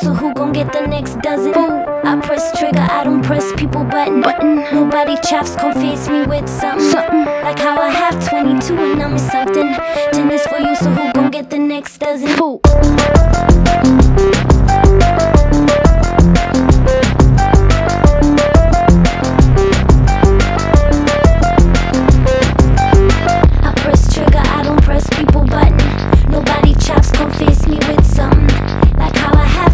so who gon' get the next dozen? I press trigger, I don't press people button. Nobody chaps gon' face me with something. Like how I have 22 and I'm something. Ten is for you, so who gon' get the next dozen?